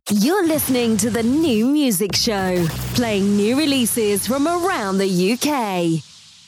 You're listening to The New Music Show, playing new releases from around the UK.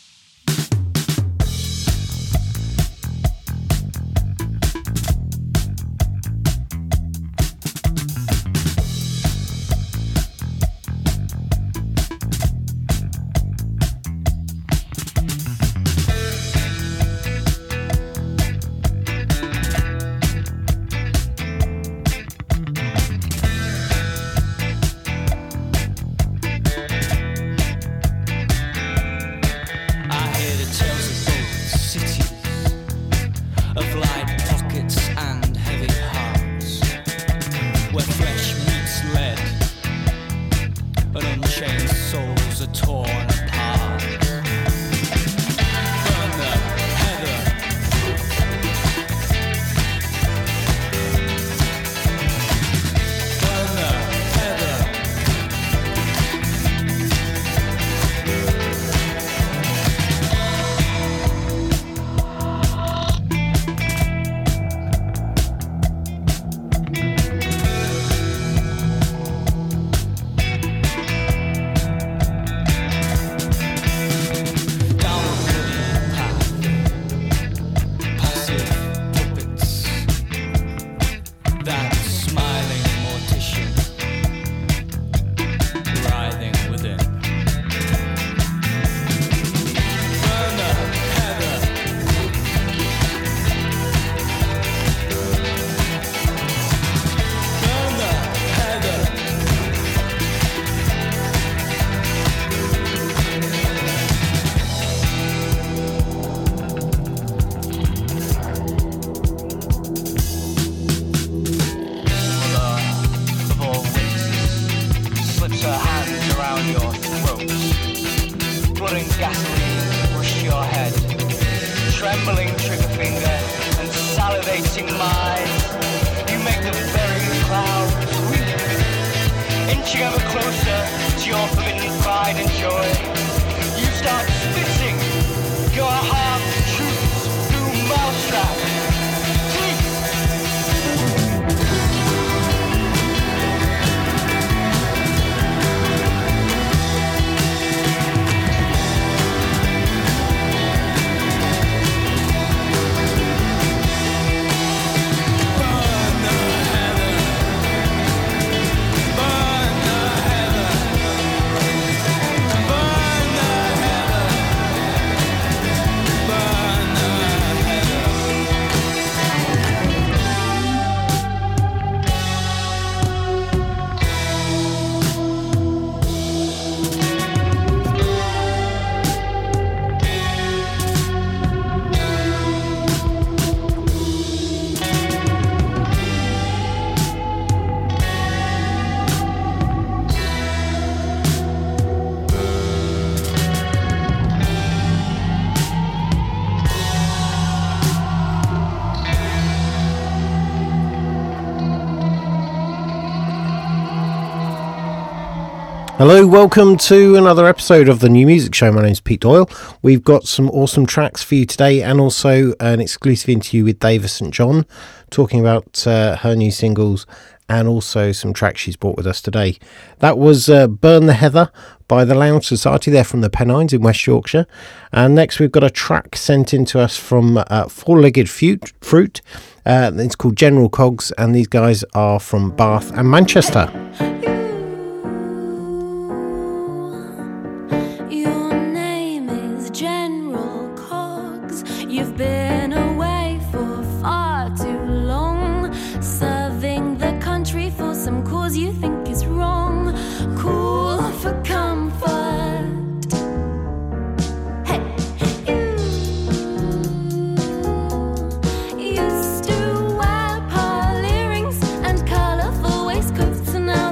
Hello, welcome to another episode of the New Music Show. My name's Pete Doyle. We've got some awesome tracks for you today and also an exclusive interview with Dava St John talking about her new singles and also some tracks she's brought with us today. That was Burn the Heather by the Lounge Society. They're from the Pennines in West Yorkshire. And next we've got a track sent in to us from Four-Legged Fruit. It's called General Cogs and these guys are from Bath and Manchester. You think is wrong, cool for comfort. Hey, you used to wear pearl earrings and colourful waistcoats, and now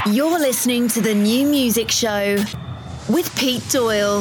You're listening to The New Music Show with Pete Doyle.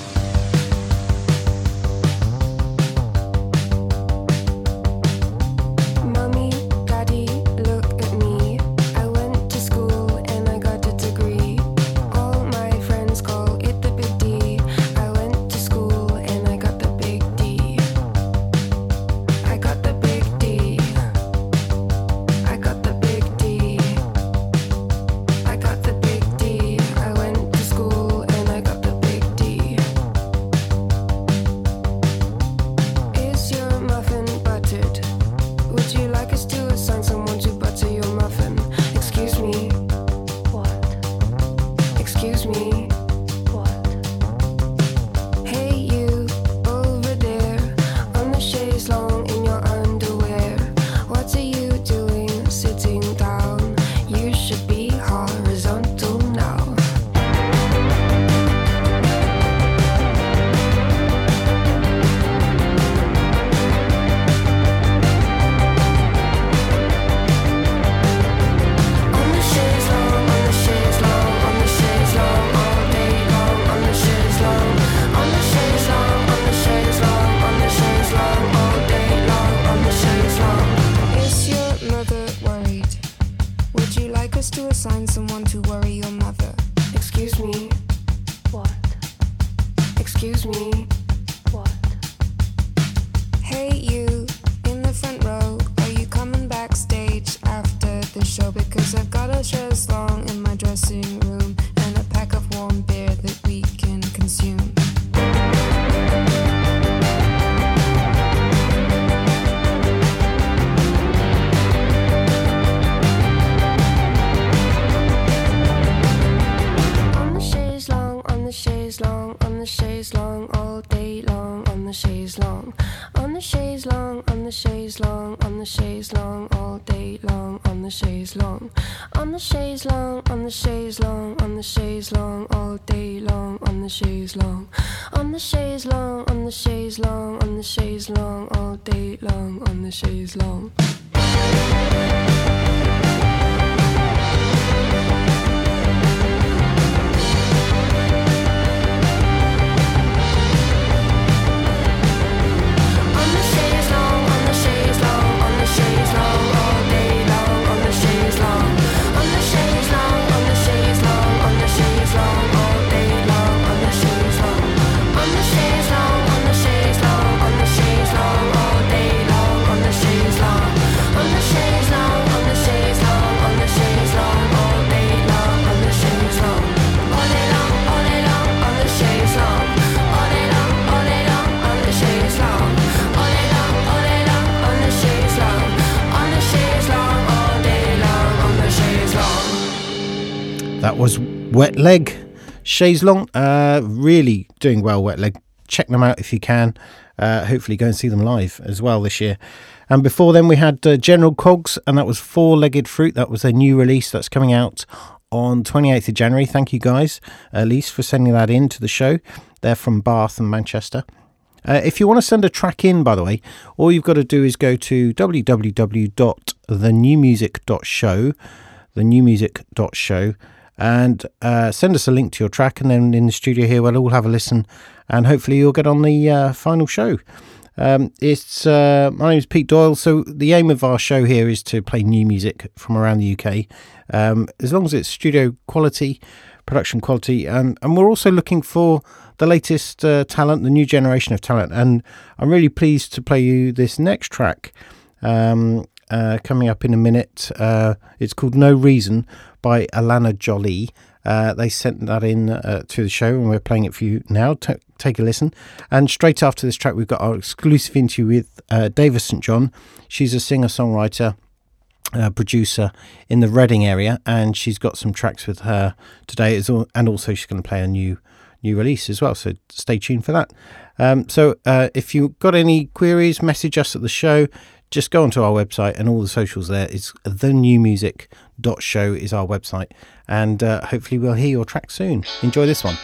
That was Wet Leg, Chaise Longue. Really doing well, Wet Leg. Check them out if you can. Hopefully go and see them live as well this year. And before then we had General Cogs, and that was Four Legged Fruit. That was a new release that's coming out on 28th of January. Thank you guys, Elise, for sending that in to the show. They're from Bath and Manchester. If you want to send a track in, by the way, all you've got to do is go to www.thenewmusic.show, thenewmusic.show, and send us a link to your track, and then in the studio here we'll all have a listen, and hopefully you'll get on the final show. My name is Pete Doyle, so the aim of our show here is to play new music from around the UK, as long as it's studio quality, production quality, and we're also looking for the latest talent, the new generation of talent, and I'm really pleased to play you this next track coming up in a minute. It's called No Reason by Alana Jolie. They sent that in to the show, and we're playing it for you now. Take a listen. And straight after this track, we've got our exclusive interview with Dava St John. She's a singer-songwriter, producer in the Reading area, and she's got some tracks with her today, and also she's going to play a new release as well, so stay tuned for that. So if you've got any queries, message us at the show. Just go onto our website, and all the socials there is thenewmusic.show is our website, and hopefully we'll hear your track soon. Enjoy this one.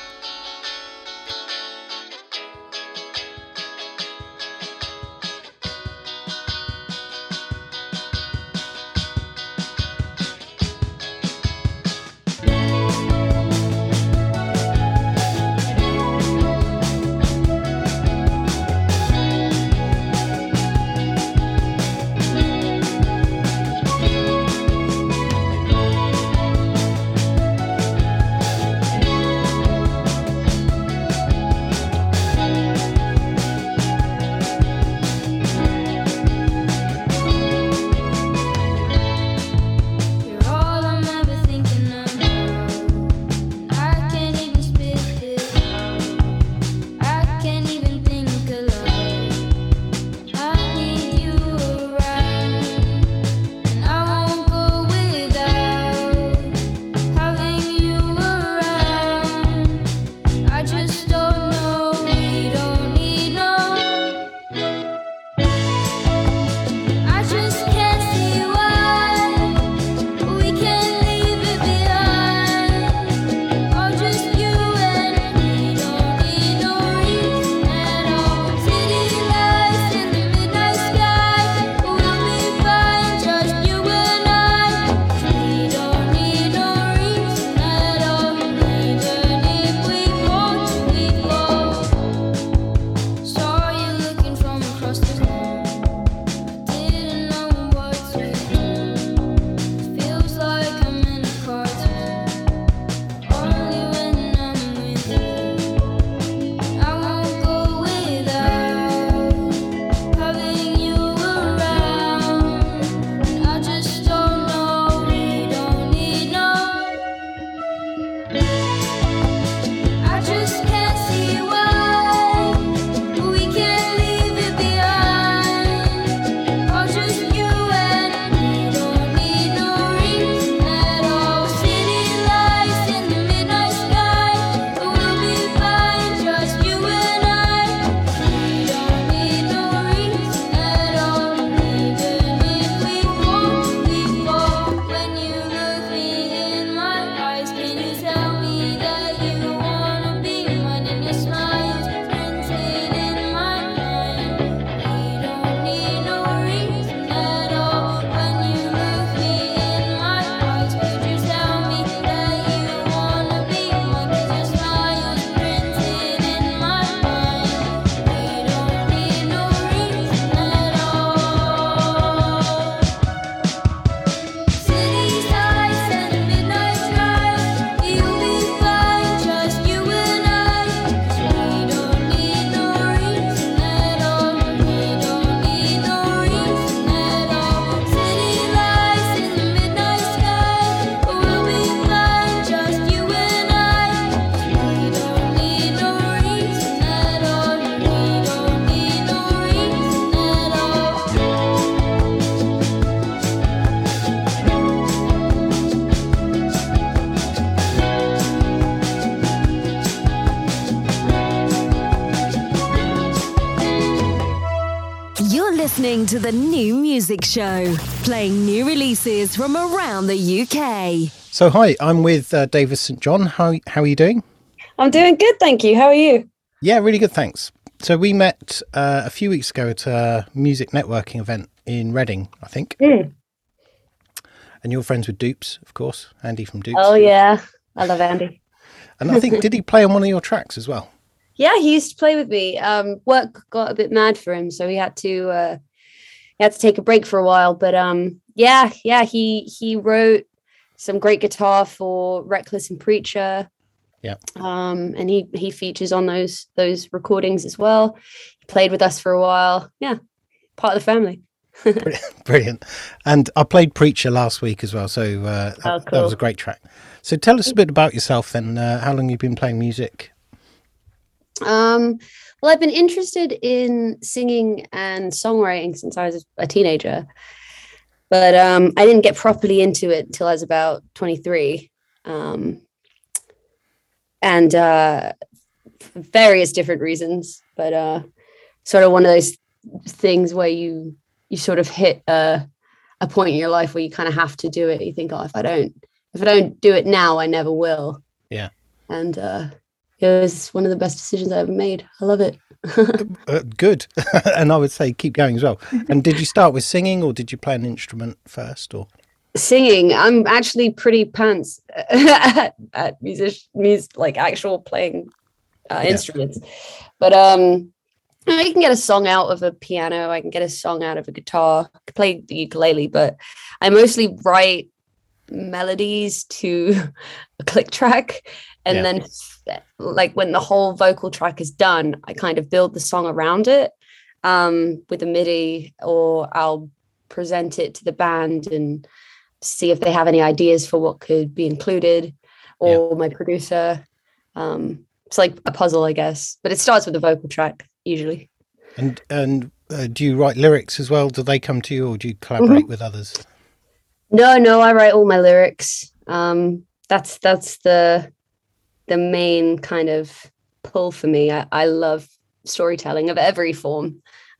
listening to the New Music Show, playing new releases from around the UK. So, hi, I'm with Davis St. John. How are you doing? I'm doing good, thank you. How are you? Yeah, really good, thanks. So we met a few weeks ago at a music networking event in Reading, I think. And you're friends with Dupes, of course, Andy from Dupes. Oh, yeah. I love Andy. And I think, did he play on one of your tracks as well? Yeah, he used to play with me. Work got a bit mad for him, so he had to take a break for a while. But he wrote some great guitar for Reckless and Preacher. Yeah. And he features on those recordings as well. He played with us for a while. Yeah, part of the family. Brilliant. And I played Preacher last week as well, so cool. That was a great track. So tell us a bit about yourself then. How long you've been playing music? Well, I've been interested in singing and songwriting since I was a teenager, but I didn't get properly into it until I was about 23. And various different reasons, but sort of one of those things where you sort of hit a point in your life where you kind of have to do it. You think, oh, if I don't do it now, I never will. Yeah. And it was one of the best decisions I ever made. I love it. Good. And I would say keep going as well. And did you start with singing or did you play an instrument first? Or singing? I'm actually pretty pants at like actual playing instruments. But I can get a song out of a piano. I can get a song out of a guitar. I can play the ukulele, but I mostly write melodies to a click track. And then like when the whole vocal track is done, I kind of build the song around it with a MIDI, or I'll present it to the band and see if they have any ideas for what could be included, or my producer. It's like a puzzle, I guess, but it starts with a vocal track usually. And do you write lyrics as well? Do they come to you, or do you collaborate with others? No, I write all my lyrics. That's the main kind of pull for me. I love storytelling of every form.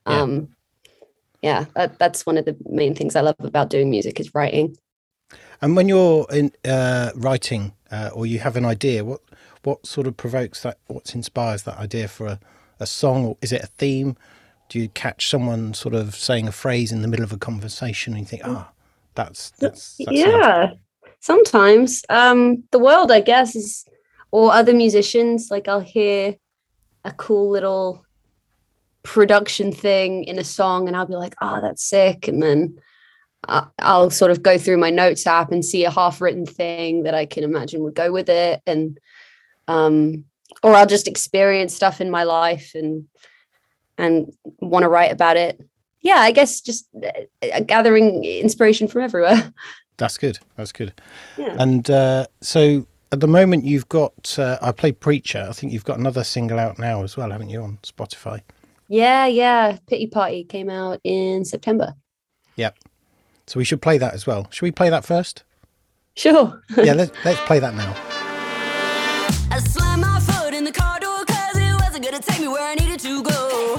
That's one of the main things I love about doing music is writing. And when you're in writing, or you have an idea, what sort of provokes that? What inspires that idea for a song? Or is it a theme? Do you catch someone sort of saying a phrase in the middle of a conversation and you think, that's yeah. Nice. Sometimes the world, I guess, is, or other musicians, like I'll hear a cool little production thing in a song and I'll be like, oh, that's sick. And then I'll sort of go through my notes app and see a half-written thing that I can imagine would go with it. And or I'll just experience stuff in my life and want to write about it. Yeah, I guess just gathering inspiration from everywhere. That's good. Yeah. And so at the moment you've got, I played Preacher. I think you've got another single out now as well, haven't you, on Spotify? Yeah. Pity Party came out in September. Yep. So we should play that as well. Should we play that first? Sure. Yeah, let's play that now. I slammed my foot in the car door 'cause it wasn't gonna take me where I needed to go.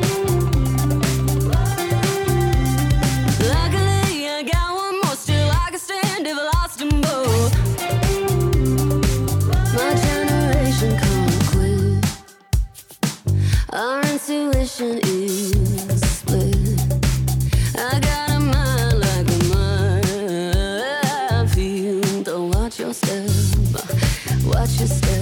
Luckily, I got one more, still I can stand if I lost them both. My generation can't quit. Our intuition is split. I got a mind like a minefield. Don't watch your step. Watch your step.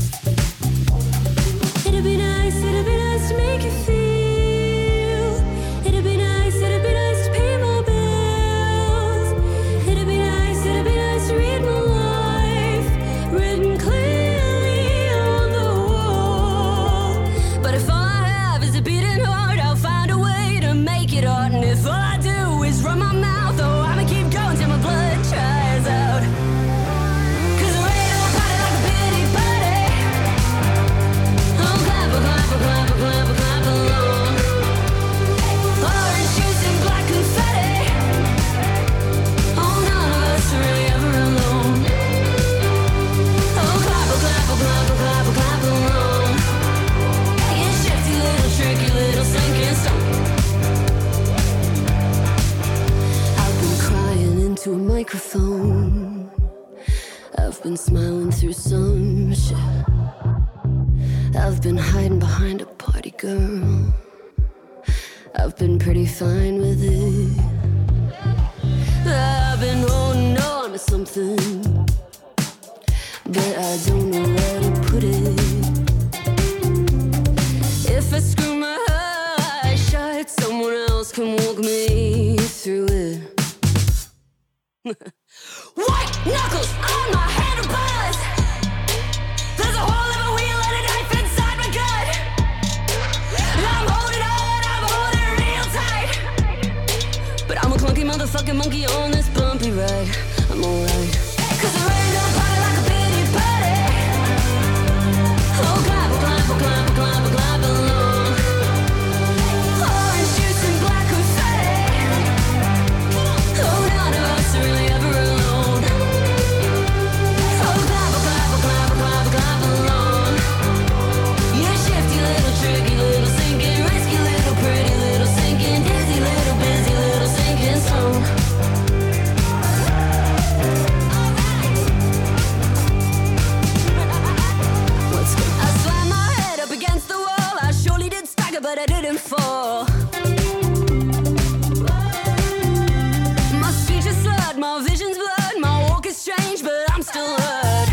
It'd be nice to make you feel. It'd be nice to pay my bills. It'd be nice to read my life, written clearly on the wall. But if all I have is a beating heart, I'll find a way to make it art. And if all I do is run my mouth, oh, I'ma keep going till my blood dries out. 'Cause the radio party like a pity party. I've been smiling through some shit. I've been hiding behind a party girl. I've been pretty fine with it. I've been holding on to something, but I don't know where to put it. If I screw my eyes shut, someone else can walk me through it. White knuckles on my handlebars. There's a hole in my wheel and a knife inside my gut. I'm holding real tight. But I'm a clunky motherfucking monkey on this bumpy ride. I'm alright. Cause there ain't nobody like a pity party. Oh, clap, clap, clap, clap, clap along. Orange juice and black confetti. Oh, none of us are really ever alone. Oh, clap, clap, clap, clap, clap along. You shifty little tricky little sinking, risky little pretty little sinking, dizzy little busy little sinking stone. I slammed my head up against the wall. I surely did stagger, but I didn't fall. My speech is slurred, my vision's blurred, my walk is strange, but I'm still heard.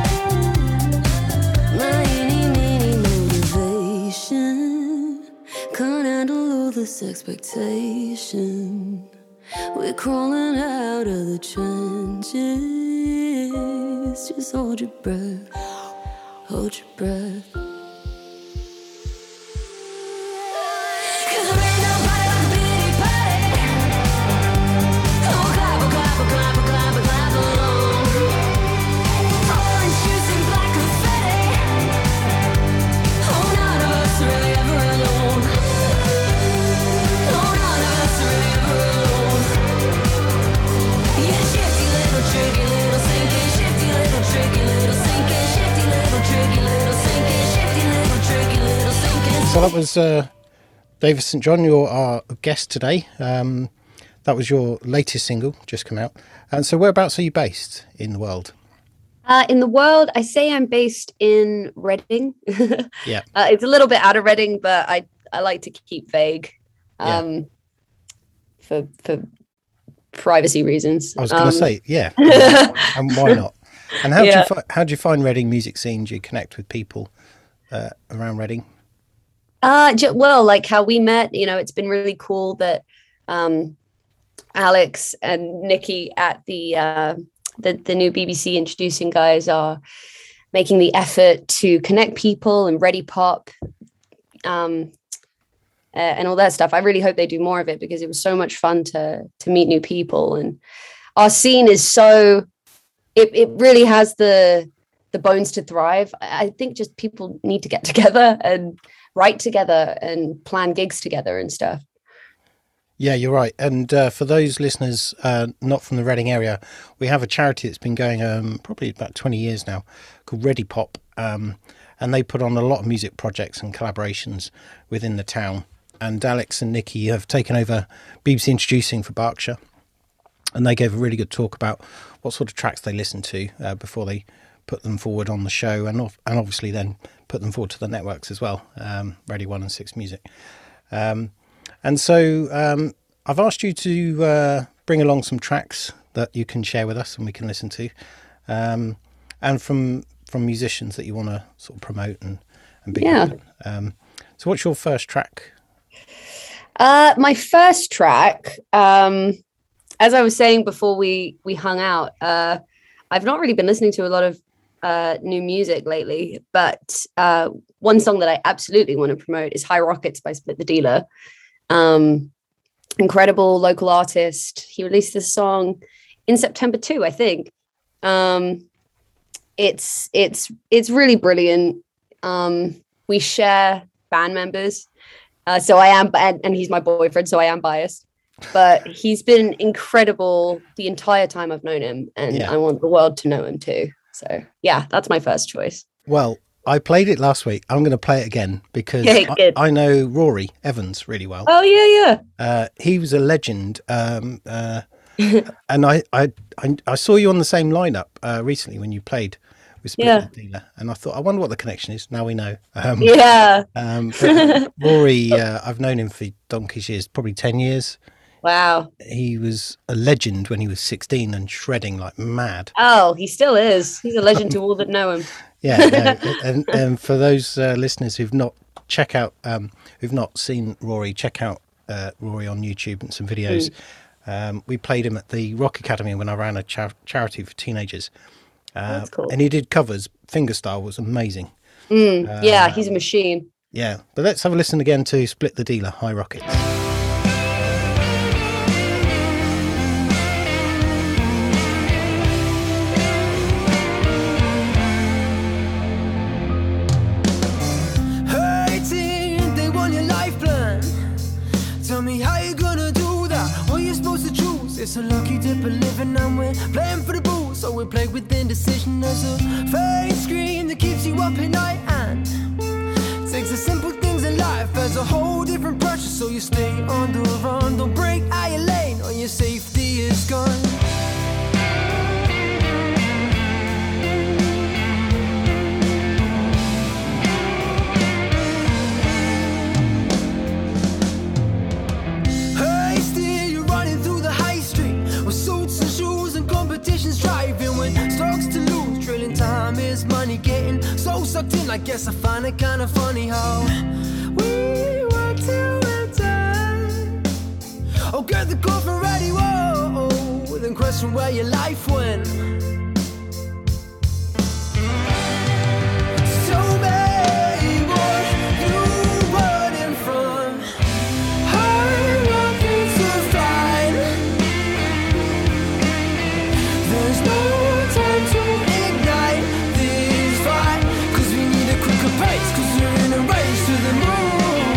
My eeny motivation can't handle all this expectation. We're crawling out of the trenches. Just hold your breath. Hold your breath. Cause there ain't nobody like a pity party. Oh, clap, clap, clap, clap, clap along. Orange juice and black confetti. Oh, none of us are really ever alone. Oh, none of us are really ever alone. Yeah, shifty little tricky little sinking, shifty little tricky little sinking, shifty little tricky little sinking, shifty little tricky little sinking. So that was David St John, you're our guest today. That was your latest single, just come out. And so whereabouts are you based in the world? In the world, I say I'm based in Reading. Yeah. It's a little bit out of Reading, but I like to keep vague for privacy reasons. I was going to say, yeah. And why not? And how do you find Reading music scene? Do you connect with people around Reading? Well, like how we met, it's been really cool that Alex and Nikki at the new BBC Introducing guys are making the effort to connect people and Ready Pop and all that stuff. I really hope they do more of it because it was so much fun to meet new people. And our scene is so, it really has the bones to thrive. I think just people need to get together and write together and plan gigs together and stuff. Yeah, you're right. And for those listeners not from the Reading area, we have a charity that's been going probably about 20 years now called Ready Pop. And they put on a lot of music projects and collaborations within the town. And Alex and Nikki have taken over BBC Introducing for Berkshire. And they gave a really good talk about what sort of tracks they listen to before they put them forward on the show and obviously then put them forward to the networks as well, Radio 1 and 6 Music. And so I've asked you to bring along some tracks that you can share with us and we can listen to, and from musicians that you want to sort of promote and be. So what's your first track? My first track, as I was saying before we hung out, I've not really been listening to a lot of new music lately, but one song that I absolutely want to promote is High Rockets by Split the Dealer. Incredible local artist. He released this song in September too, I think. It's really brilliant. We share band members, so I am, and he's my boyfriend, so I am biased. But he's been incredible the entire time I've known him, and I want the world to know him too. So yeah, that's my first choice. Well, I played it last week. I'm going to play it again because I know Rory Evans really well. Oh yeah. He was a legend. And I saw you on the same lineup recently when you played with Split Yeah. the Dealer, and I thought, I wonder what the connection is. Now we know. Yeah. But Rory, I've known him for donkey's years, probably 10 years. Wow. He was a legend when he was 16 and shredding like mad. Oh, he still is. He's a legend to all that know him. Yeah, no, and for those listeners who've not seen Rory, check out Rory on YouTube and some videos. We played him at the Rock Academy when I ran a charity for teenagers. That's cool. And he did covers. Fingerstyle was amazing. Yeah, he's a machine. Yeah, but let's have a listen again to Split the Dealer, High Rockets. Hurting, they want your life plan. Tell me how you gonna do that. What you supposed to choose? It's a lucky dip of living and we're playing for the booze. So we play with indecision. There's a fake screen that keeps you up at night and takes the simple things in life as a whole different pressure. So you stay on the run, don't break out your lane or your safety is gone. Money getting so sucked in. I guess I find it kind of funny how we work till we're done. Oh, get the coffin ready, whoa. Then question where your life went. So babe, what you running from? High rockets to fly. There's no time to pace, cause we're in a race to the moon.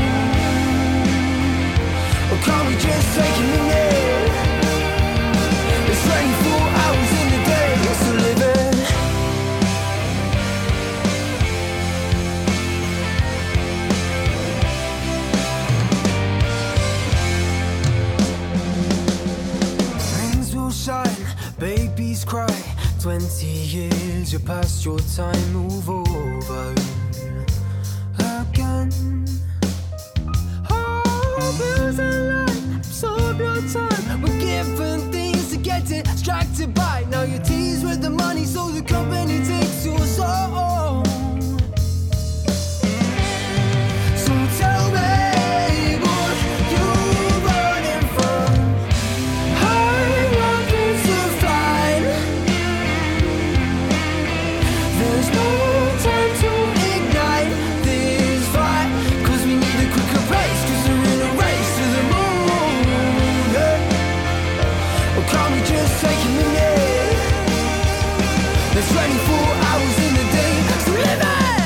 Or can't we just take a minute? It's 24 hours in the day, what's the living? Rings will shine, babies cry. 20 years, you're past your time, move over. Absorb your time. We're given things to get distracted by. Now you tease with the money, so the company takes your soul. So tell me what you're running from. High rockets to fly. There's no time to ignite this fight, cause we need a quicker pace, cause we're in a race to the moon. Can't we just take a minute? There's 24 hours in the day, so live it!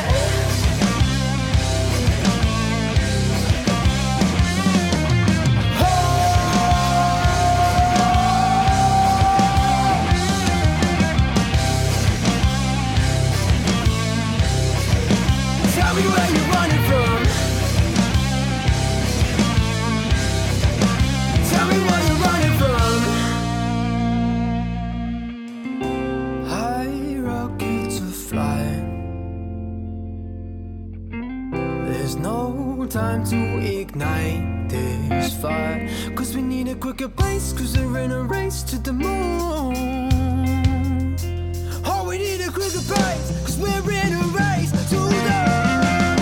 Tell me where you're running from. Tell me where you're running from. There's no time to ignite this fire, cause we need a quicker pace, cause we're in a race to the moon. Oh, we need a quicker pace, cause we're in a race to the moon.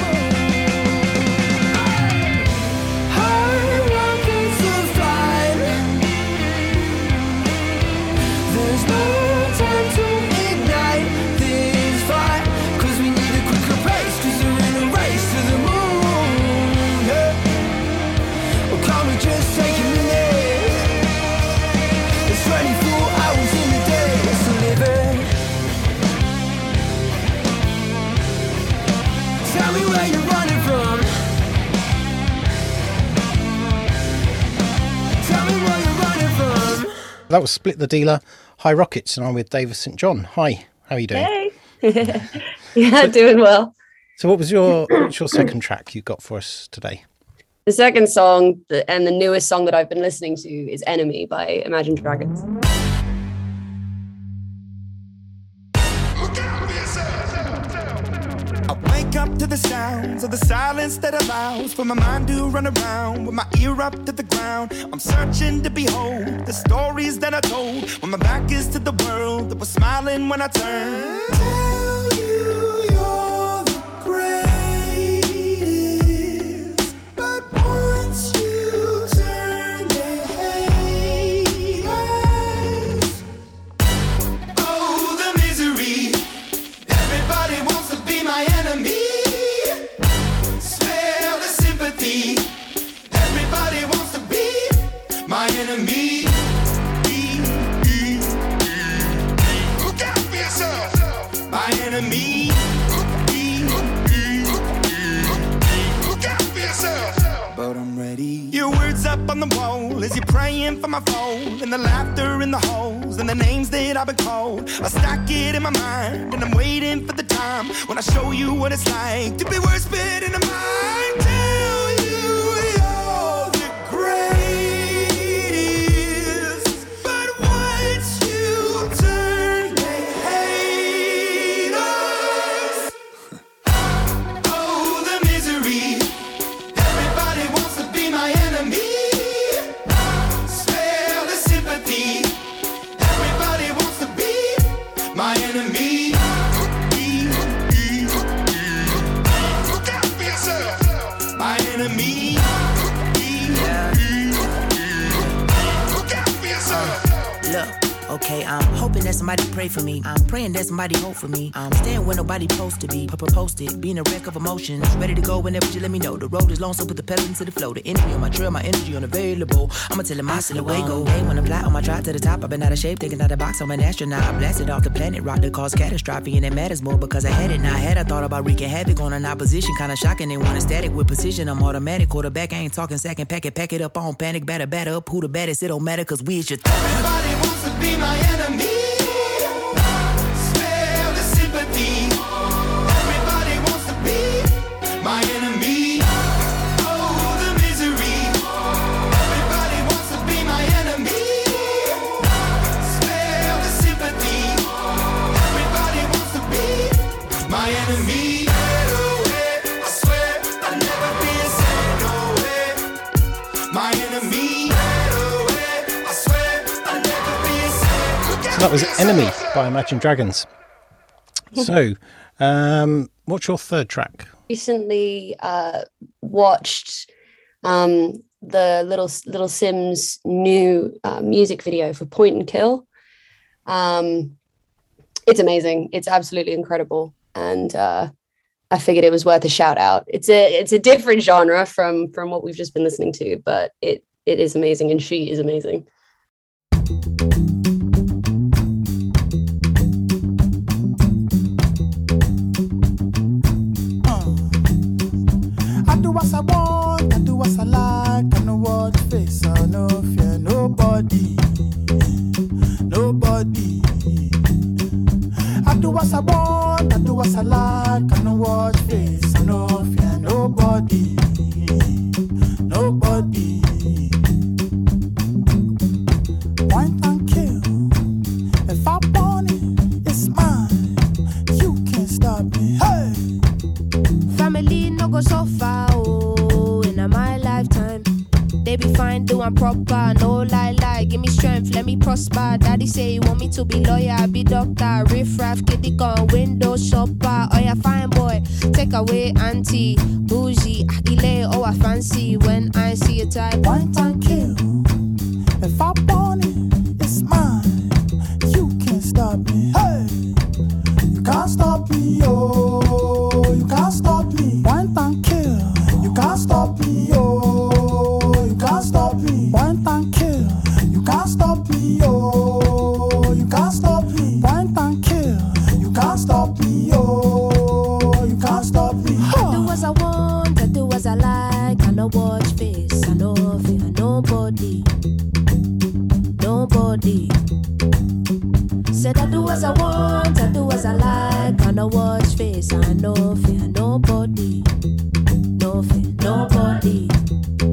High rockets to fly. There's no time to ignite this fire, cause we need a quicker pace, cause we're in a race to the moon. Can't we just take a minute? It's 24 hours in the day, it's a living. Tell me where you're running from. Tell me where you're running from. That was Split the Dealer, High Rockets, and I'm with Davis St. John. Hi, how are you doing? Hey. Yeah, doing well. So what's your second track you got for us today? The second song, and the newest song that I've been listening to, is Enemy by Imagine Dragons. I wake up to the sounds of the silence that allows for my mind to run around with my ear up to the ground. I'm searching to behold the stories that I told when my back is to the world that was smiling when I turned. Tell you you're the greatest, but once you turn, they hate us. Oh, the misery. Everybody wants to be my enemy. Smell the sympathy. Everybody wants to be my enemy. Look out for yourself. My enemy. Look out for yourself. But I'm ready. Your words up on the wall as you're praying for my phone, and the laughter in the holes and the names that I've been called. I stack it in my mind and I'm waiting for the time when I show you what it's like to be worse fit in the mind. Tell you you're the greatest, but once you turn, they hate us. Oh, the misery. Everybody wants to be my enemy. Spare the sympathy. Everybody wants to be my enemy. Look out for yourself. My enemy. Look out for yourself. Look, okay, I'm hoping that somebody pray for me. I'm praying that somebody hope for me. I'm staying where nobody supposed to be. Posted, being a wreck of emotions. Ready to go whenever you let me know. The road is long, so put the pedal into the flow. The energy on my trail, my energy unavailable. I'ma tell him I still away go. Hey, when I fly on my drive to the top, I've been out of shape, thinking out the box. I'm an astronaut. I blasted off the planet, rock that caused catastrophe, and it matters more because I had it. Now I had I thought about wreaking havoc on an opposition, kinda shocking. They want a static with precision. I'm automatic quarterback. I ain't talking second pack it up on panic, batter up. Who the baddest? It don't matter, cause we is your Everybody wants to be my enemy. Spare the sympathy. Everybody wants to be my enemy. Oh, the misery. Everybody wants to be my enemy. Spare the sympathy. Everybody wants to be my enemy. I swear I'll never be a saint, no way. My enemy. I swear I'll never be a saint. So that was Enemy by Imagine Dragons. So, what's your third track? Recently watched the Little Sims new music video for Point and Kill. It's amazing. It's absolutely incredible, and I figured it was worth a shout out. It's a different genre from what we've just been listening to, but it is amazing, and she is amazing. I do what I want, I do what I like. I know what face, I no fear nobody. Nobody. I do what I want, I do what I like. I know what face, I no fear nobody. Nobody. Point and kill. If I want it, it's mine. You can't stop me. Hey! Family no go so far, oh, in my lifetime. They be fine, doing proper, no lie, give me strength, let me prosper. Daddy say you want me to be lawyer, I be doctor. Riff raff, kitty gun, window shopper. Oh yeah, fine boy, take away auntie, bougie, agile, oh I fancy when I see a type. Point and kill. If I want it, it's mine. You can't stop me. Hey! You can't stop me, oh. You can't stop me. Point and kill. You can't stop me, oh. You can't stop me. Point and kill. You can't stop me, oh. You can't stop me. Point and kill. You can't stop me, oh. You can't stop me. I do as I want, I do as I like. I no watch face, I no fear nobody. Nobody. Said I do as I want, I do as I like. I no watch face, I no fear nobody. No fear nobody.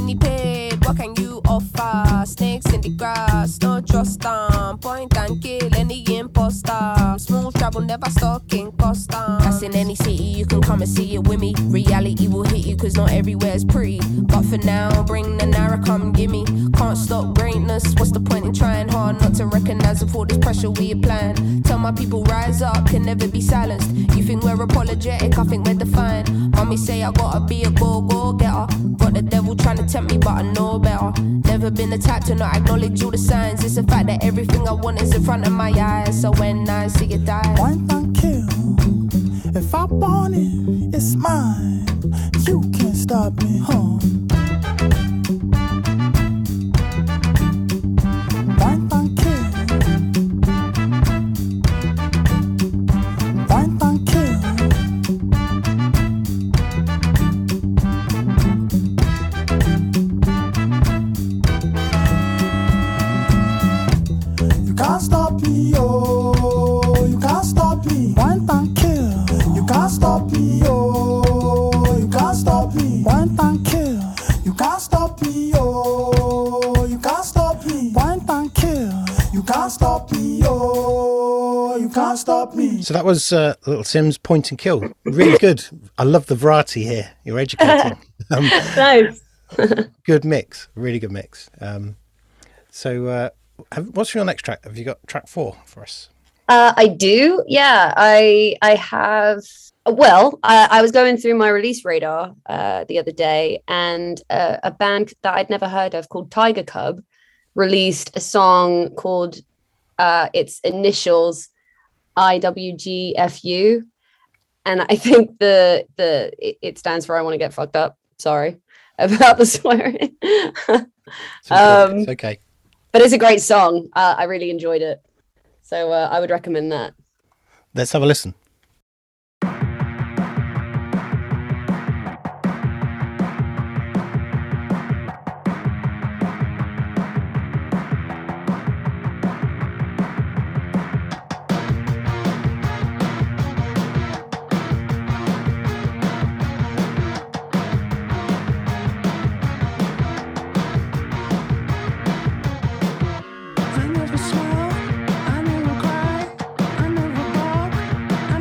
guinea pig, what can you offer? Snakes in the grass, no trust them. Point and kill any imposter. Smooth travel, never stalking Costa. That's in any city, you can come and see it with me. Reality will hit you, cause not everywhere's pretty. But for now, bring the Nara, come gimme. Can't stop greatness, what's the point in trying hard not to recognize with all this pressure we applying? Tell my people rise up, can never be silenced. You think we're apologetic, I think we're defiant. Mommy say I gotta be a go-getter. Got the devil trying to tempt me, but I know better. Never been the type to not acknowledge all the signs. It's the fact that everything I want is in front of my eyes. So when I see it die, Point and kill. If I want it, it's mine. You can't stop me, huh? Point and kill. Point and kill. You can't stop me, oh, you can't stop me. Point and kill. You can't stop me, oh, you can't stop me. Point and kill. You can't stop me, oh, you can't stop me. Point and kill. You can't stop me, oh, you can't stop me. So that was Little Sims Point and Kill. Really good. I love the variety here. You're educating. Nice. Good mix. Really good mix. What's your next track? Have you got track 4 for us? I do. Yeah, I have. Well, I was going through my release radar the other day, and a band that I'd never heard of called Tiger Cub released a song called its initials IWGFU, and I think it stands for I want to get fucked up. Sorry about the swearing. It's okay. But it's a great song. I really enjoyed it. So I would recommend that. Let's have a listen. I never smile, I never cry, I never bark, I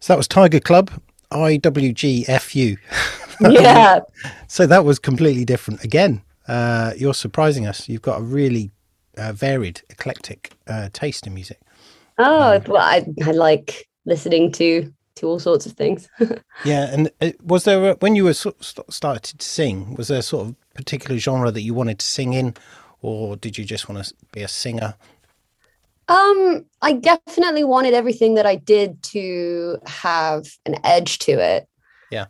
So that was Tiger Club, IWGFU. Yeah. So that was completely different again. You're surprising us. You've got a really varied, eclectic taste in music. Oh, well, I like listening to all sorts of things. Yeah, and was there when you were started to sing, was there sort of particular genre that you wanted to sing in, or did you just want to be a singer? I definitely wanted everything that I did to have an edge to it. Yeah.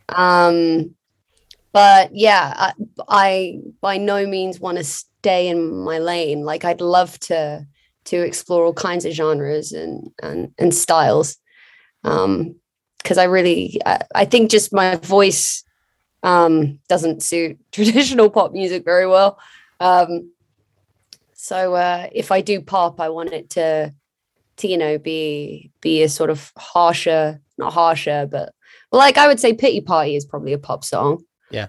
But yeah, I by no means want to stay in my lane. Like I'd love to explore all kinds of genres and styles. Because I think just my voice doesn't suit traditional pop music very well. So if I do pop, I want it to be a sort of harsher, not harsher, but like I would say Pity Party is probably a pop song. Yeah.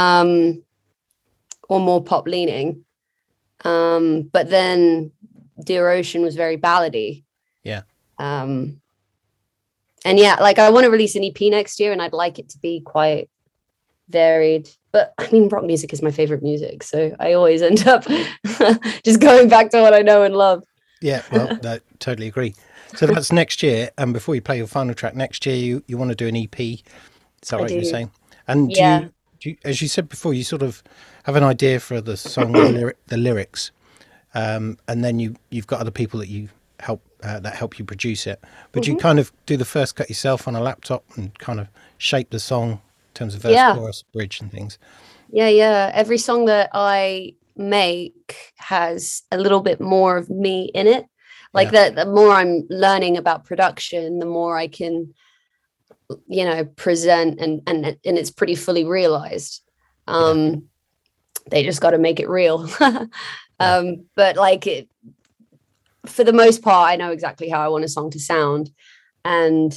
Or more pop leaning. But then Dear Ocean was very ballady. Yeah. And yeah, like I want to release an EP next year and I'd like it to be quite varied. But I mean, rock music is my favorite music. So I always end up just going back to what I know and love. Yeah, well, I totally agree. So that's next year. And before you play your final track next year, you want to do an EP. Is that right, you're saying? And Yeah. do you, as you said before, you sort of have an idea for the song, the lyrics. And then you've got other people that you help you produce it. But you kind of do the first cut yourself on a laptop and kind of shape the song in terms of verse, chorus, bridge and things. Yeah. Every song that I make has a little bit more of me in it. Like the more I'm learning about production, the more I can, present and it's pretty fully realized. They just got to make it real. But like it, for the most part, I know exactly how I want a song to sound, and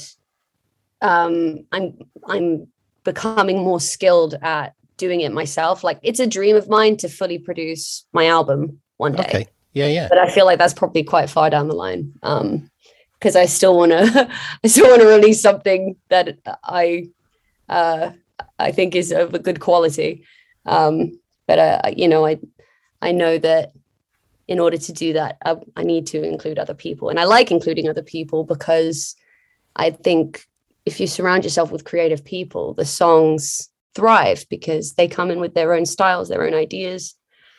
I'm becoming more skilled at doing it myself. Like it's a dream of mine to fully produce my album one day. Okay. Yeah. But I feel like that's probably quite far down the line. Because I still want to, release something that I think is of a good quality. But I know that in order to do that, I need to include other people, and I like including other people because I think if you surround yourself with creative people, the songs thrive because they come in with their own styles, their own ideas.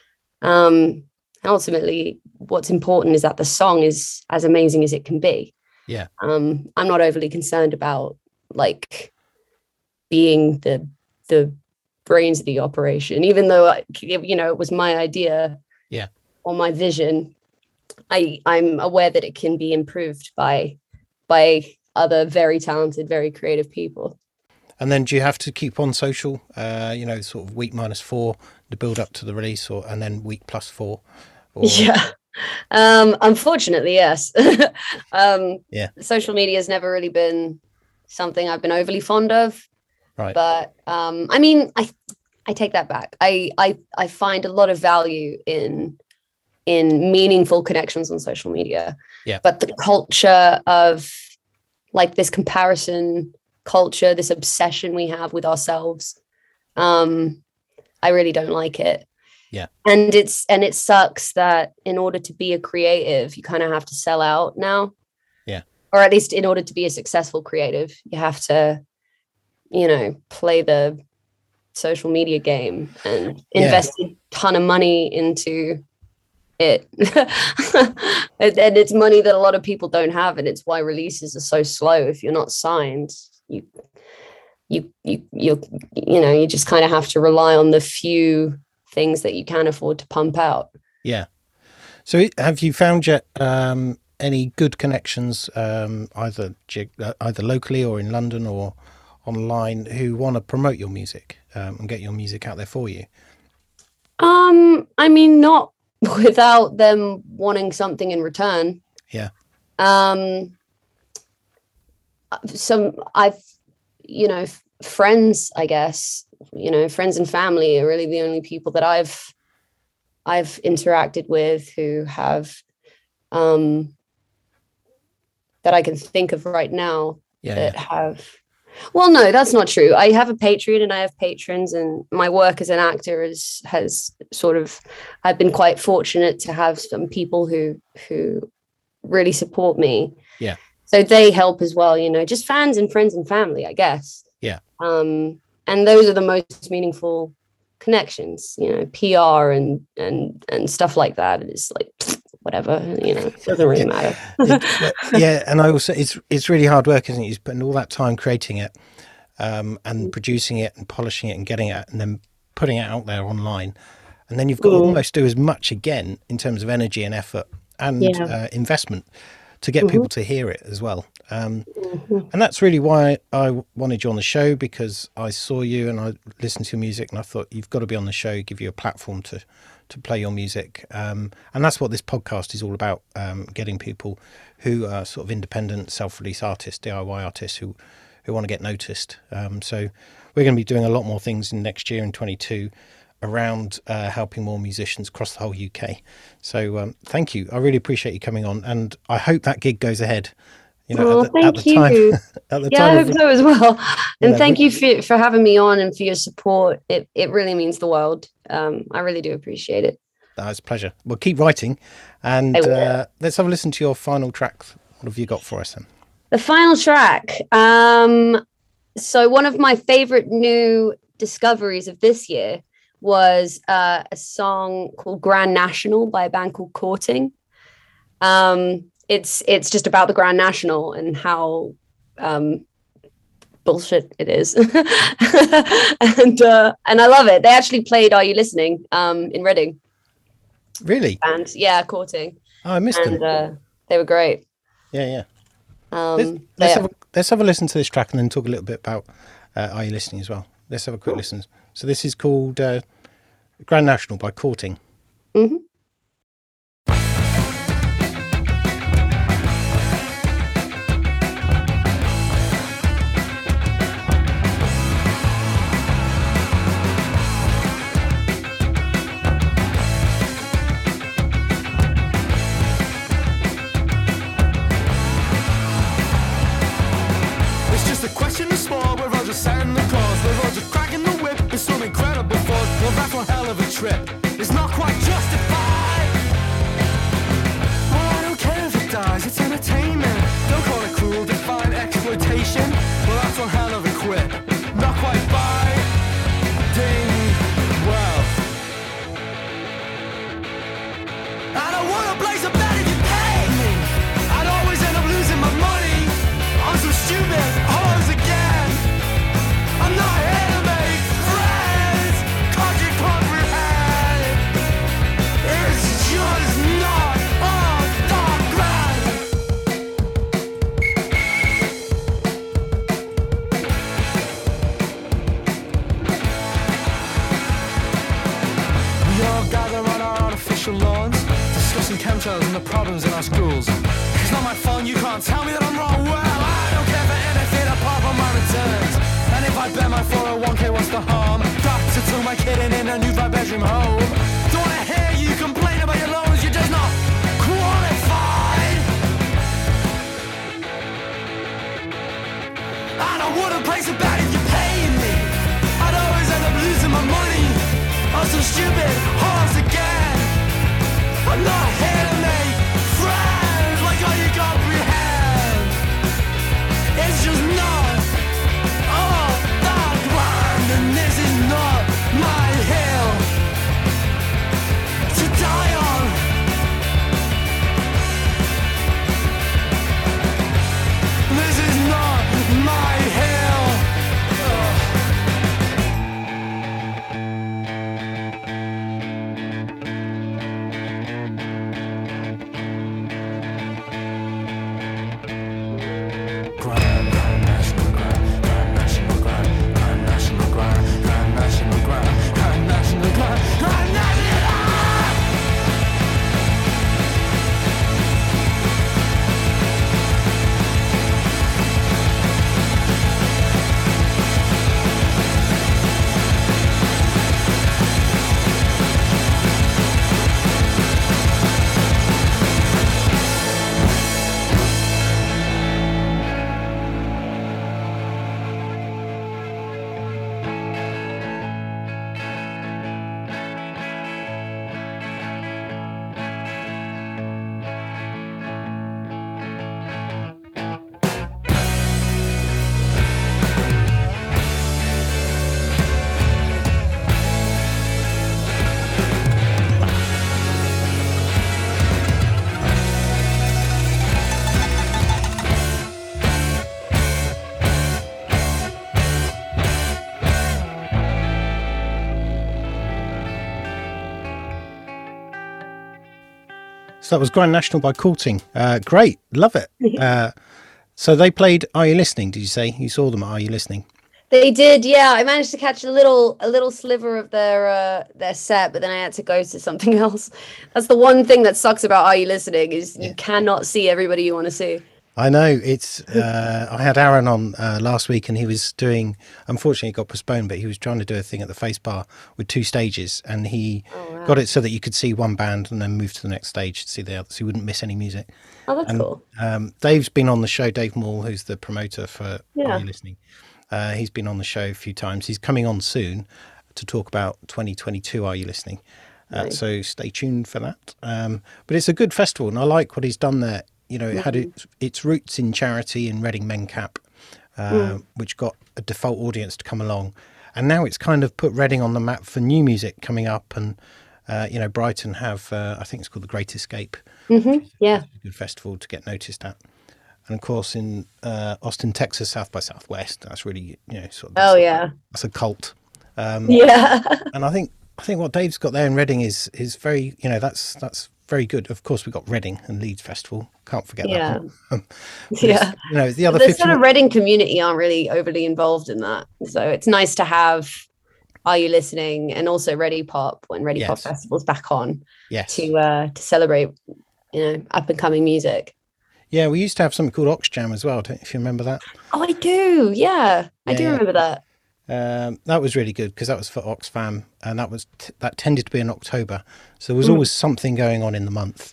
Ultimately, what's important is that the song is as amazing as it can be. Yeah. I'm not overly concerned about like being the brains of the operation, even though it was my idea. Yeah. Or my vision. I'm aware that it can be improved by other very talented, very creative people. And then do you have to keep on social, sort of week -4 to build up to the release, and then week +4? Or... Yeah. Unfortunately, yes. Social media has never really been something I've been overly fond of. Right. But I take that back. I find a lot of value in meaningful connections on social media. Yeah. But the culture of like this comparison culture, this obsession we have with ourselves, I really don't like it. Yeah. And it sucks that in order to be a creative, you kind of have to sell out now. Yeah. Or at least in order to be a successful creative, you have to, play the social media game and invest a ton of money into it. And it's money that a lot of people don't have, and it's why releases are so slow. If you're not signed, you just kind of have to rely on the few things that you can afford to pump out. Yeah. So have you found yet any good connections, either locally or in London or online, who want to promote your music and get your music out there for you? I mean, not without them wanting something in return. Yeah. Friends, I guess, friends and family are really the only people that I've interacted with who have, that I can think of right now, that have. Well, no, that's not true. I have a Patreon and I have patrons, and my work as an actor has sort of. I've been quite fortunate to have some people who really support me. Yeah. So they help as well, you know, just fans and friends and family, I guess. Yeah. And those are the most meaningful connections, you know, PR and stuff like that. It's like whatever, you know, it doesn't really matter. Yeah, and I also it's really hard work, isn't it? You're spending all that time creating it, and producing it and polishing it and getting it and then putting it out there online, and then you've got to almost do as much again in terms of energy and effort and investment to get people to hear it as well. And that's really why I wanted you on the show, because I saw you and I listened to your music and I thought you've got to be on the show, give you a platform to play your music. And that's what this podcast is all about, getting people who are sort of independent, self-release artists, DIY artists who want to get noticed. So we're going to be doing a lot more things in next year in 22 around helping more musicians across the whole UK. So thank you. I really appreciate you coming on, and I hope that gig goes ahead. You know, thank you. I hope so as well. And thank you for having me on and for your support. It really means the world. I really do appreciate it. That's a pleasure. Well, keep writing, and let's have a listen to your final track. What have you got for us then? The final track. So one of my favorite new discoveries of this year was a song called Grand National by a band called Courting. It's just about the Grand National and how bullshit it is. and I love it. They actually played Are You Listening in Reading. Really? And yeah, Courting. Oh, I missed them. They were great. Yeah. Let's have a listen to this track and then talk a little bit about Are You Listening as well. Let's have a quick listen. So this is called Grand National by Courting. Mm-hmm. It's just a question of sport where Roger sat in the cause, where Roger cracking the whip is some incredible thought. Well, that's one hell of a trip. It's not quite justified. Well, I don't care if it dies, it's entertainment. Don't call it cruel, define exploitation. Well, that's one hell of a quip. Not quite biting well. I don't wanna place a bet if you pay me. I'd always end up losing my money on some stupid hoes again. I'm not here to make friends, 'cause you comprehend. It's just not on the ground. We all gather on our artificial lawns, discussing chemtrails and the problems in our schools. It's not my fault, you can't tell me that I'm wrong. Well, I don't care for anything apart from my returns. And if I bet my 401k, what's the harm? Doctor took my kid in a new 5-bedroom home. Don't wanna hear you complain about your loans, you're just not qualified. And I wouldn't place a bet if you're paying me. I'd always end up losing my money on some stupid horse again. I'm not here to make friends, like all you comprehend. It's just not on the ground, and this is not my hill. So that was Grand National by Courting. Great, love it. So they played Are You Listening, did you say? You saw them at Are You Listening? They did, yeah. I managed to catch a little sliver of their set, but then I had to go to something else. That's the one thing that sucks about Are You Listening is you cannot see everybody you want to see. I know. It's. I had Aaron on last week, and he was doing. Unfortunately, it got postponed, but he was trying to do a thing at the Face Bar with 2 stages, and he got it so that you could see one band and then move to the next stage to see the others. So you wouldn't miss any music. Oh, that's cool. Dave's been on the show. Dave Moore, who's the promoter for Are You Listening? He's been on the show a few times. He's coming on soon to talk about 2022 Are You Listening? So stay tuned for that. But it's a good festival, and I like what he's done there. You know, it had its roots in charity in Reading Mencap, which got a default audience to come along. And now it's kind of put Reading on the map for new music coming up. And, you know, Brighton have, I think it's called The Great Escape. Mm-hmm. Yeah. It's a good festival to get noticed at. And of course, in Austin, Texas, South by Southwest, that's really, you know, sort of. That's a cult. Yeah. And I think what Dave's got there in Reading is very, you know, that's very good. Of course, we've got Reading and Leeds Festival. Can't forget that one. Yeah. You know, the other the sort of Reading community aren't really overly involved in that. So it's nice to have Are You Listening and also Ready Pop when Ready Pop Festival's back on. Yes. To celebrate, you know, up and coming music. Yeah, we used to have something called Ox Jam as well. Don't know if you remember that. Oh, I do. Yeah, I do remember that. That was really good because that was for Oxfam, and that tended to be in October, so there was always something going on in the month.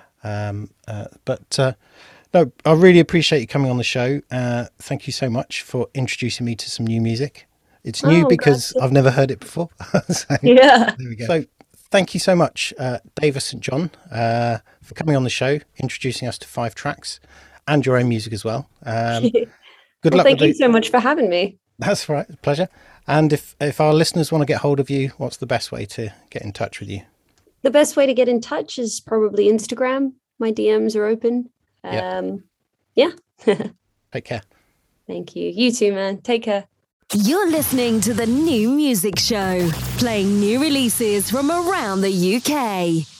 But no, I really appreciate you coming on the show. Thank you so much for introducing me to some new music. It's new because I've never heard it before. So, there we go. So thank you so much, Dave St. John, for coming on the show, introducing us to 5 tracks and your own music as well. Good luck. Thank you so much for having me. That's right, pleasure. And if our listeners want to get hold of you, what's the best way to get in touch with you? The best way to get in touch is probably Instagram. My DMs are open. Yeah. Take care. Thank you. You too, man. Take care. You're listening to the New Music Show, playing new releases from around the UK.